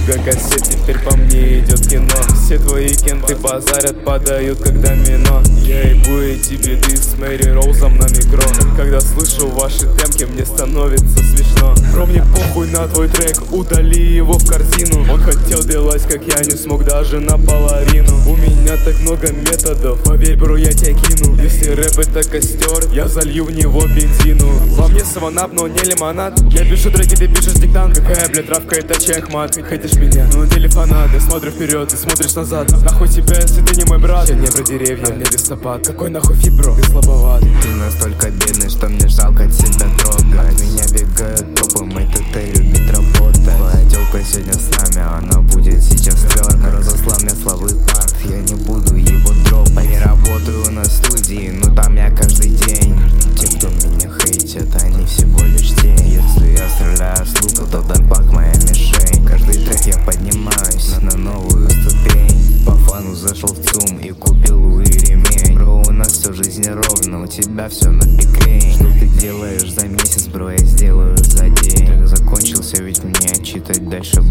много кассет, теперь по мне идет кино. Все твои кенты базарят, подают как домино. Я ебу эти беды с Мэри Роузом на микро. Когда слышу ваши темки, мне становится смешно. Бро, мне похуй на твой трек, удали его в корзину. Он хотел делать, как я, не смог даже наполовину. У меня так много методов, поверь, бро, я тебя кину. Если рэп это костер, я залью в него бензину. Во мне саванап, но не лимонад. Я пишу треки, ты пишешь диктант. Какая, блядь, травка, это чехмат. Хейтишь меня, но на деле фанат. Я смотрю вперед, ты смотришь назад. Нахуй тебя, если ты не мой брат. Я не про деревья, мне листопад. Какой нахуй фит, бро, ты слабоват. Ты настолько бедный, что мне жалко тебя трогать. От меня бегают топы, мой ТТ любит работать. Твоя тёлка сегодня с нами, она будет сейчас твёрдо. Разослал мне слабый парт, я не буду его дропать. Не работаю на студии, но там я каждый день. Те, кто меня хейтят, они всего лишь тень. Если я стреляю с лука, то дэмпак моя мишень. Каждый трек я поднимаюсь на новую ступень. По фану зашел в ЦУМ и купил Луи ремень. Бро, у нас всю жизнь ровно, у тебя все на пикрень. Что ты делаешь за месяц, бро, я сделаю за день. Так закончился, ведь мне читать дальше